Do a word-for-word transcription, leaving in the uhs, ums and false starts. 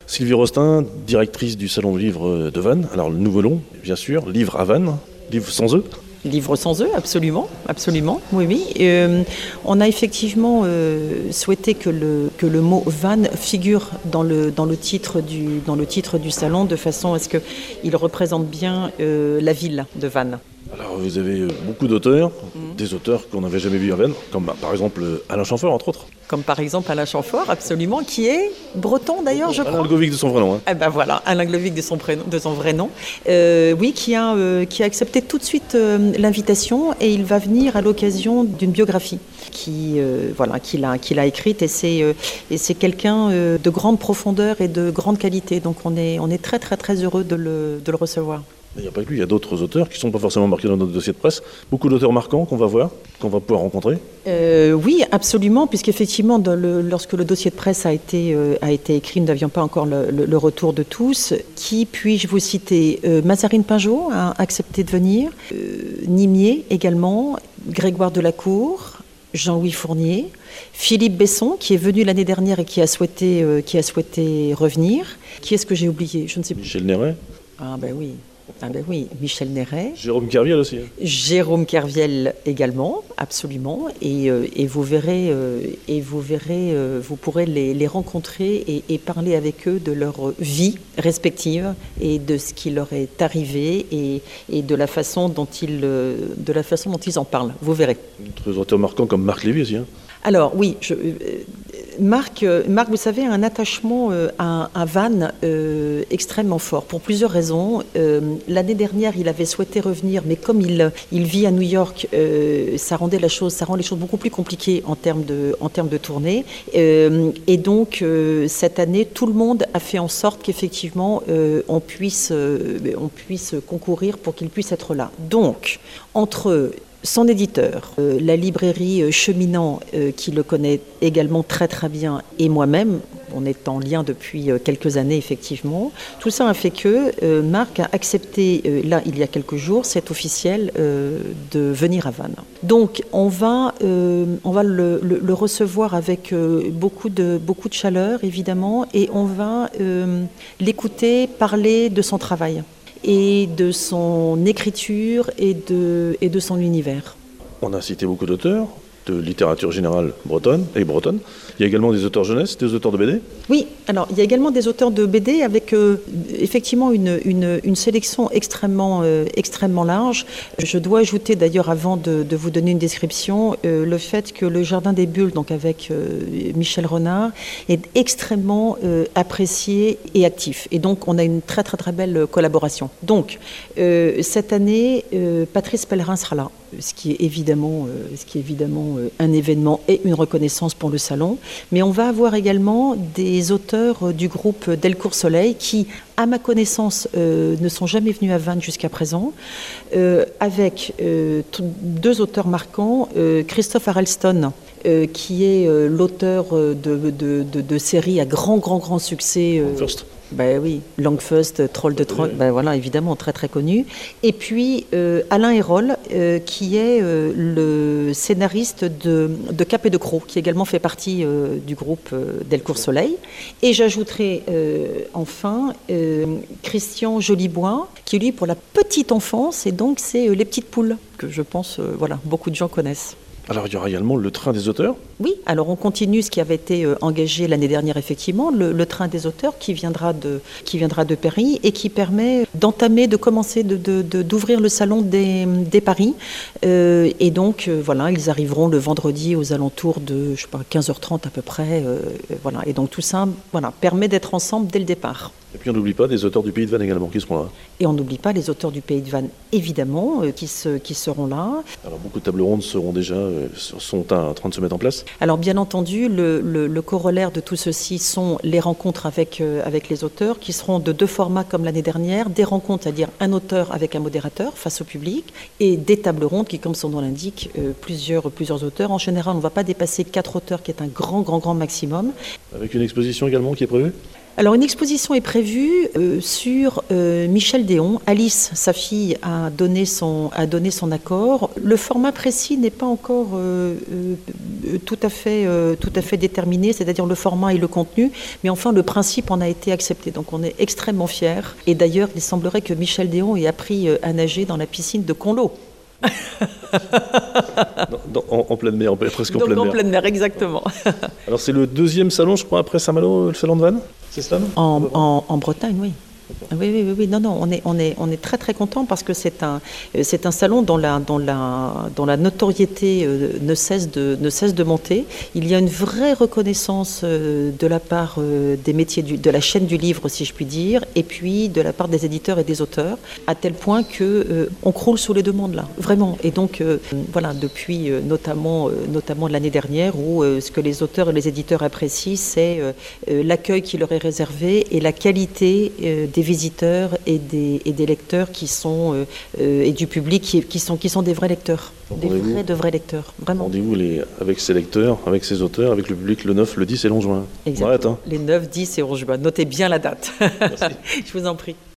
Sylvie Rostin, directrice du Salon du Livre de Vannes. Alors le Nouveau Long, bien sûr, livre à Vannes, livre sans eux. Livre sans eux, absolument, absolument, oui, oui. Euh, on a effectivement euh, souhaité que le, que le mot Vannes figure dans le, dans, le titre du, dans le titre du salon, de façon à ce qu'il représente bien euh, la ville de Vannes. Alors vous avez beaucoup d'auteurs, mmh. des auteurs qu'on n'avait jamais vus à Vannes, comme bah, par exemple Alain Chamfort, entre autres. Comme par exemple Alain Chamfort, absolument, qui est breton d'ailleurs, je crois. Alain Glovic de son vrai nom. Hein. Eh ben voilà, Alain Glovic de son, prénom, de son vrai nom. Euh, oui, qui a, euh, qui a accepté tout de suite euh, l'invitation et il va venir à l'occasion d'une biographie qui, euh, voilà, qu'il a, qu'il a écrite et c'est, euh, et c'est quelqu'un euh, de grande profondeur et de grande qualité. Donc on est, on est très très très heureux de le, de le recevoir. Il n'y a pas que lui, il y a d'autres auteurs qui ne sont pas forcément marqués dans notre dossier de presse. Beaucoup d'auteurs marquants qu'on va voir, qu'on va pouvoir rencontrer. Euh, oui, absolument, puisqu'effectivement, dans le, lorsque le dossier de presse a été, euh, a été écrit, nous n'avions pas encore le, le, le retour de tous. Qui puis-je vous citer euh, Mazarine Pinjot a accepté de venir, euh, Nimier également, Grégoire Delacour, Jean-Louis Fournier, Philippe Besson, qui est venu l'année dernière et qui a souhaité, euh, qui a souhaité revenir. Qui est-ce que j'ai oublié? Je ne sais plus. Michel Néret. Ah ben oui. Ah ben oui, Michel Néret. Jérôme Kerviel aussi. Hein. Jérôme Kerviel également, absolument. Et, euh, et vous verrez, euh, et vous verrez, euh, vous pourrez les, les rencontrer et, et parler avec eux de leur vie respective et de ce qui leur est arrivé et, et de la façon dont ils, euh, de la façon dont ils en parlent. Vous verrez. D'autres auteurs marquants comme Marc Lévy aussi. Hein. Alors oui, je, euh, Marc, euh, Marc, vous savez, a un attachement euh, à, à Vannes euh, extrêmement fort, pour plusieurs raisons. Euh, l'année dernière, il avait souhaité revenir, mais comme il, il vit à New York, euh, ça rendait la chose, ça rend les choses beaucoup plus compliquées en termes de, en termes de tournée. Euh, et donc, euh, cette année, tout le monde a fait en sorte qu'effectivement, euh, on puisse, euh, on puisse concourir pour qu'il puisse être là. Donc, entre son éditeur, euh, la librairie euh, Cheminant, euh, qui le connaît également très très bien, et moi-même, on est en lien depuis euh, quelques années effectivement, tout ça a fait que euh, Marc a accepté, euh, là il y a quelques jours, c'est officiel, euh, de venir à Vannes. Donc on va, euh, on va le, le, le recevoir avec euh, beaucoup, de, beaucoup de chaleur évidemment, et on va euh, l'écouter parler de son travail et de son écriture et de, et de son univers. On a cité beaucoup d'auteurs de littérature générale bretonne et bretonne. Il y a également des auteurs jeunesse, des auteurs de B D. Oui, alors il y a également des auteurs de B D avec euh, effectivement une, une, une sélection extrêmement, euh, extrêmement large. Je dois ajouter d'ailleurs, avant de, de vous donner une description, euh, le fait que le Jardin des Bulles, donc avec euh, Michel Renard, est extrêmement euh, apprécié et actif. Et donc on a une très très très belle collaboration. Donc euh, cette année, euh, Patrice Pellerin sera là, ce qui est évidemment, euh, ce qui est évidemment euh, un événement et une reconnaissance pour le salon. Mais on va avoir également des auteurs du groupe Delcourt Soleil qui, à ma connaissance, euh, ne sont jamais venus à Vannes jusqu'à présent, euh, avec euh, t- deux auteurs marquants, euh, Christophe Arelston, euh, qui est euh, l'auteur de, de, de, de séries à grand, grand, grand succès. Euh, First. Ben oui, Langfest, Troll de Troll, ben voilà, évidemment, très très connu. Et puis euh, Alain Hérol, euh, qui est euh, le scénariste de, de Cap et de Croc, qui également fait partie euh, du groupe euh, Delcourt Soleil. Et j'ajouterai euh, enfin euh, Christian Jolibois, qui lui pour la petite enfance, et donc c'est euh, Les Petites Poules, que je pense, euh, voilà, beaucoup de gens connaissent. Alors il y aura également le train des auteurs. Oui, alors on continue ce qui avait été euh, engagé l'année dernière effectivement, le, le train des auteurs qui viendra de, qui viendra de Paris et qui permet d'entamer, de commencer, de, de, de, d'ouvrir le salon des, des paris. Euh, et donc euh, voilà, ils arriveront le vendredi aux alentours de, je sais pas, quinze heures trente à peu près. Euh, voilà. Et donc tout ça, voilà, permet d'être ensemble dès le départ. Et puis on n'oublie pas des auteurs du Pays de Vannes également qui seront là. Et on n'oublie pas les auteurs du Pays de Vannes, évidemment, euh, qui, se, qui seront là. Alors beaucoup de tables rondes seront déjà, euh, sont en train de se mettre en place. Alors bien entendu, le, le, le corollaire de tout ceci sont les rencontres avec, euh, avec les auteurs, qui seront de deux formats comme l'année dernière, des rencontres, c'est-à-dire un auteur avec un modérateur face au public, et des tables rondes qui, comme son nom l'indique, euh, plusieurs, plusieurs auteurs. En général, on ne va pas dépasser quatre auteurs, qui est un grand, grand, grand maximum. Avec une exposition également qui est prévue ? Alors une exposition est prévue euh, sur euh, Michel Déon. Alice, sa fille, a donné son, a donné son accord. Le format précis n'est pas encore euh, euh, tout à fait, euh, tout à fait déterminé, c'est-à-dire le format et le contenu, mais enfin le principe en a été accepté. Donc on est extrêmement fiers. Et d'ailleurs, il semblerait que Michel Déon ait appris à nager dans la piscine de Conlo. dans, dans, en, en pleine mer, presque en Donc pleine en mer. En pleine mer, exactement. Alors c'est le deuxième salon, je crois, après Saint-Malo, le salon de Vannes, c'est ça, non? en, en, en Bretagne, oui. Oui, oui, oui, oui, non, non, on est, on est, on est très, très content parce que c'est un, c'est un salon dont la, dont la, dont la notoriété euh, ne cesse de, ne cesse de monter. Il y a une vraie reconnaissance euh, de la part euh, des métiers du, de la chaîne du livre, si je puis dire, et puis de la part des éditeurs et des auteurs, à tel point que euh, on croule sous les demandes là, vraiment. Et donc, euh, voilà, depuis euh, notamment, euh, notamment l'année dernière, où euh, ce que les auteurs et les éditeurs apprécient, c'est euh, euh, l'accueil qui leur est réservé et la qualité euh, des visiteurs et des, et des lecteurs qui sont euh, euh, et du public qui, qui sont qui sont des vrais lecteurs, des vrais de vrais lecteurs, vraiment. Rendez-vous les, avec ces lecteurs, avec ces auteurs, avec le public le neuf, le dix et l'onze juin. Exactement. Arrête, hein. Les neuf, dix et onze juin. Notez bien la date. Je vous en prie.